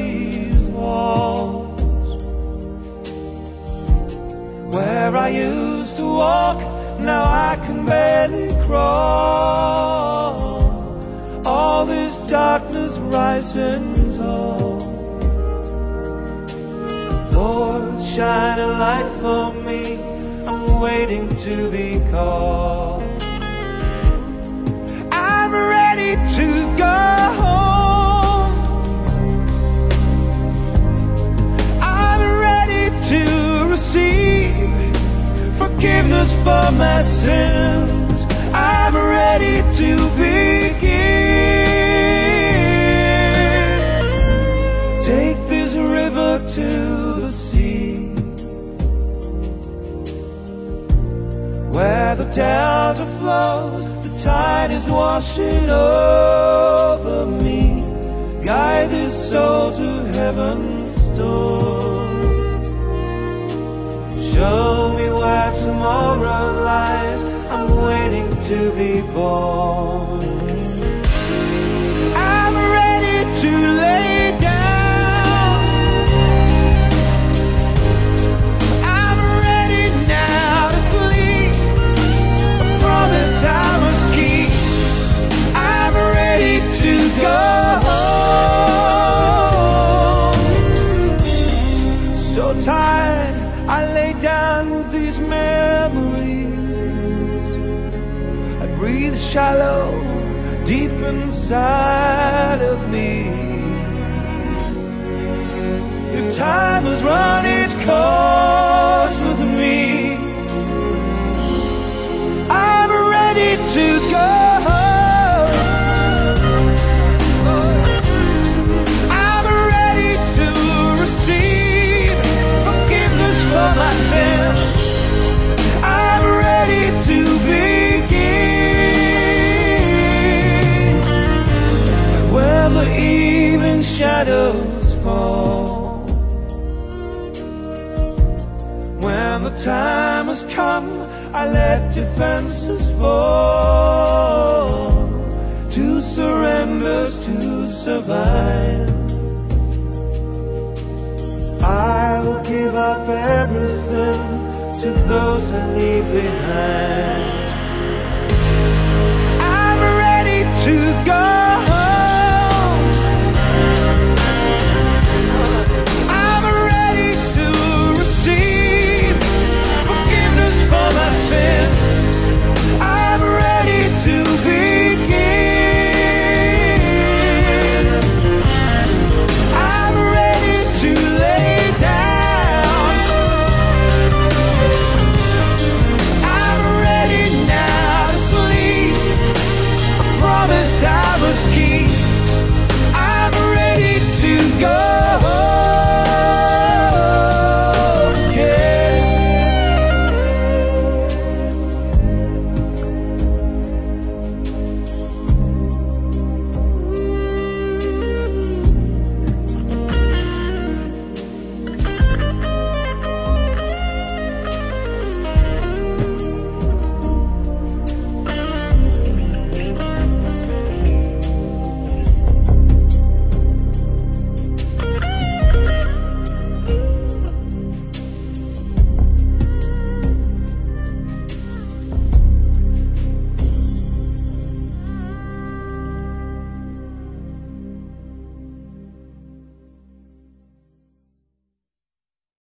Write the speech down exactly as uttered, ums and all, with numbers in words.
these walls. Where I used to walk, now I can barely crawl. All this darkness rising tall. Lord, shine a light for me, I'm waiting to be called. I'm ready to go home. I'm ready to receive forgiveness for my sins. I'm ready to begin. Take this river to the sea, where the delta flows, the tide is washing over me. Guide this soul to heaven's door. Show me where tomorrow lies, I'm waiting to be born. I'm ready to lay down. I'm ready now to sleep. A promise I must keep. I'm ready to go home. So tired, I lay down with these memories. I breathe shallow, deep inside of me. If time has run its course with me, I'm ready to go. I'm ready to receive forgiveness for my sins. I'm ready to begin where the evening shadows fall. When the time has come, I let defenses fall. To surrender, to survive. I will give up everything to those I leave behind. I'm ready to go.